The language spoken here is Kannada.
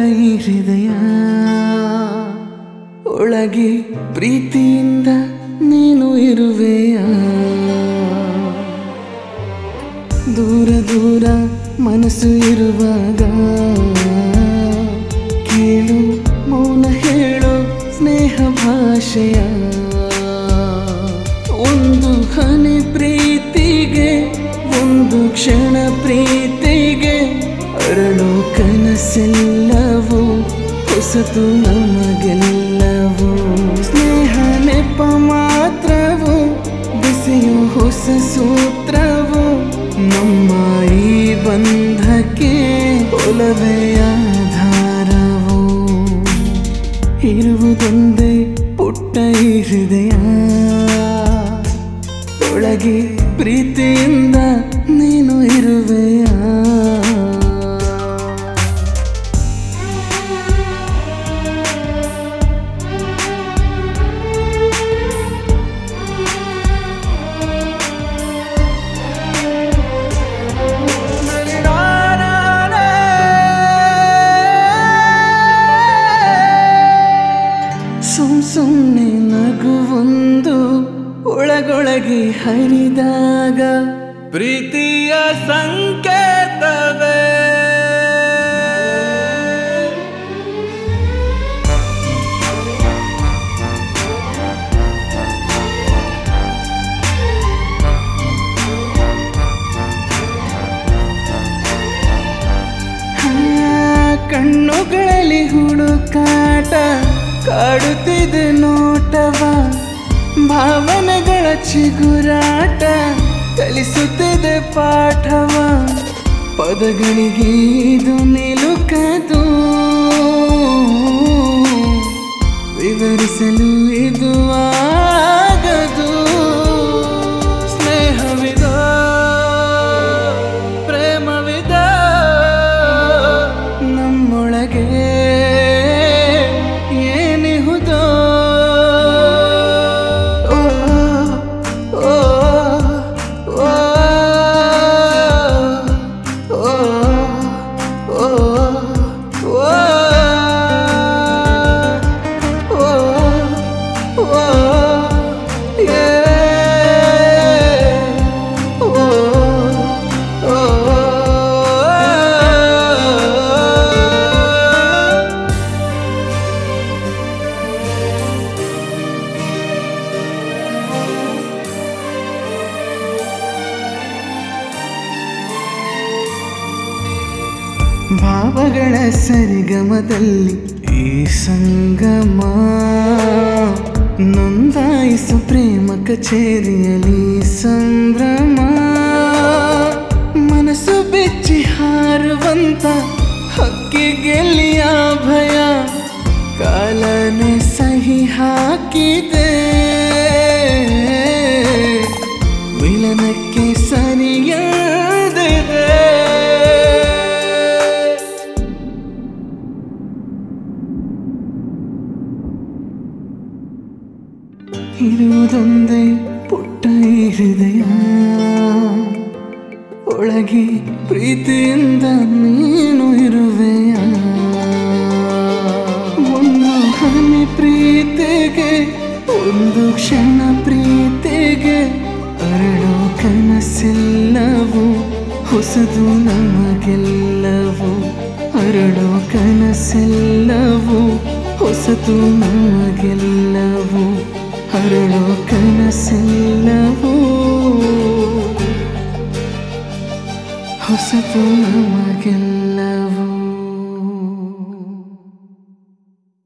ಈ ಹೃದಯ ಒಳಗೆ ಪ್ರೀತಿಯಿಂದ ನೀನು ಇರುವೆಯ ದೂರ ದೂರ ಮನಸ್ಸು ಇರುವಾಗ ಕೇಳು ಮೌನ ಹೇಳು ಸ್ನೇಹ ಭಾಷೆಯ ಒಂದು ಹನಿ ಪ್ರೀತಿಗೆ ಒಂದು ಕ್ಷಣ ಪ್ರೀತಿಗೆ ಅರಳು ಕನಸೆಲ್ಲವೂ ಹೊಸತು ನಮಗೆಲ್ಲವೂ ಸ್ನೇಹ ನೆಪ ಮಾತ್ರವು ಬೆಸೆಯು ಹೊಸ ಸೂತ್ರವು ನಮ್ಮ ಈ ಬಂಧಕ್ಕೆ ಒಲವೆಯ ಆಧಾರವು ಇರುವುದೊಂದೇ ಪುಟ್ಟ ಈ ಹೃದಯ ಒಳಗೆ ಪ್ರೀತಿಯಿಂದ ನೀನು ಇರುವೆಯ ಸುಮ್ಮನೆ ನಗುವೊಂದು ಒಳಗೊಳಗೆ ಹರಿದಾಗ ಪ್ರೀತಿಯ ಸಂಕೇತವೇ ಕಣ್ಣುಗಳಲ್ಲಿ ಹುಡುಕಾಟ ಕಾಡುತ್ತಿದೆ ನೋಟವ ಭಾವನೆಗಳ ಚಿಗುರಾಟ ಕಲಿಸುತ್ತಿದೆ ಪಾಠವ ಪದಗಳಿಗೆ ಇದು ನಿಲುಕದು ವಿವರಿಸಲು ಇದು ಆಗದು ಸ್ನೇಹವಿದ ಪ್ರೇಮವಿದ ನಮ್ಮೊಳಗೆ ಏನಿಹುದೋ ಭಾವಗಳ ಸರಿಗಮದಲ್ಲಿ ಈ ಸಂಗಮ ನೊಂದಾಯಿಸು ಪ್ರೇಮ ಕಚೇರಿಯಲ್ಲಿ ಸಂಭ್ರಮ ಮನಸ್ಸು ಬೆಚ್ಚಿ ಹಾರುವಂತ ಹಕ್ಕಿಗೆಲ್ಲಿಯ ಭಯ ಕಾಲನೆ ಸಹಿ ಹಾಕಿದೆ ವಿಲನಕ್ಕೆ ಸರಿಯಾದಿದೆ ಇರುವುದೊಂದೇ ಪುಟ್ಟ ಈ ಹೃದಯ ಒಳಗೆ ಪ್ರೀತಿಯಿಂದ ನೀನು ಇರುವೆಯ ಒಂದು ಹನಿ ಪ್ರೀತಿಗೆ ಒಂದು ಕ್ಷಣ ಪ್ರೀತಿಗೆ ಅರಳೋ ಕನಸೆಲ್ಲವೂ ಹೊಸದು ನಮಗೆಲ್ಲವೂ ಅರಳೋ ಕನಸೆಲ್ಲವೂ ಹೊಸತು ನಮಗೆಲ್ಲವೂ ಅರಳೋ ಕನಸೆಲ್ಲವೂ ಹೊಸತು ನಮಗೆಲ್ಲವೂ